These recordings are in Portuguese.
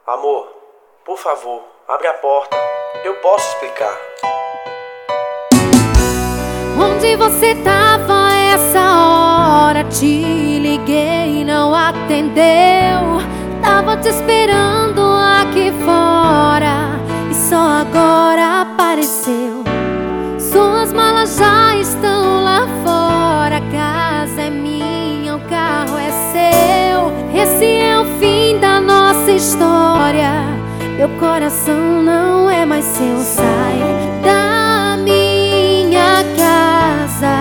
Amor, por favor, abre a porta. Eu posso explicar. Onde você tava essa hora? Te liguei e não atendeu. Tava te esperando aqui fora e só agora apareceu. Suas malas já estão lá fora. A casa é minha, o carro é seu. Esse é o fim da nossa história. Meu coração não é mais seu. Sai da minha casa.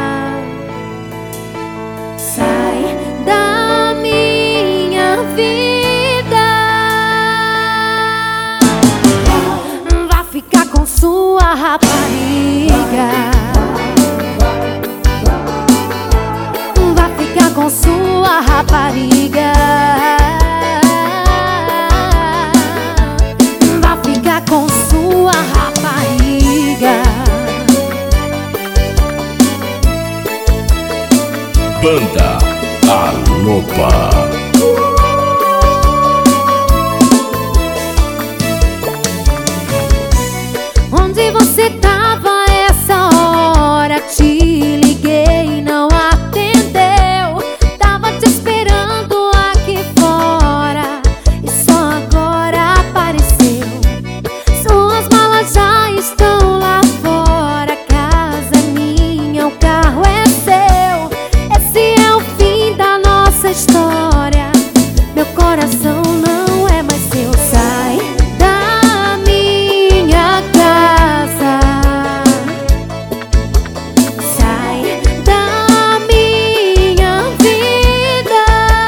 Sai da minha vida. Vai ficar com sua rapariga. Vai ficar com sua rapariga. Vai ficar com sua rapariga. Banda Alopa. Onde você tava essa hora? Te liguei e não atendeu. Tava te esperando aqui fora e só agora apareceu. Suas malas já estão lá fora. A casa é minha, o carro é seu. Esse é o fim da nossa história. Meu coração não é mais seu. Sai da minha casa. Sai da minha vida.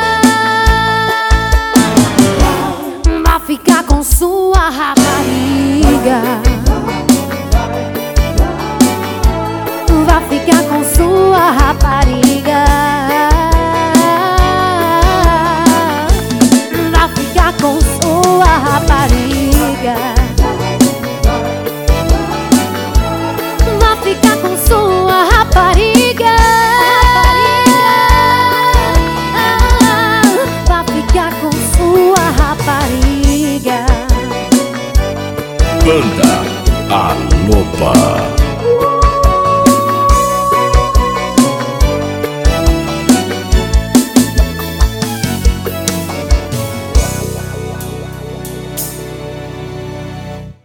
Vai ficar com sua rapariga. Vai ficar com sua rapariga. Vai ficar com sua rapariga. Vai ficar com sua rapariga. Vai ficar com sua rapariga. Banda Alopa.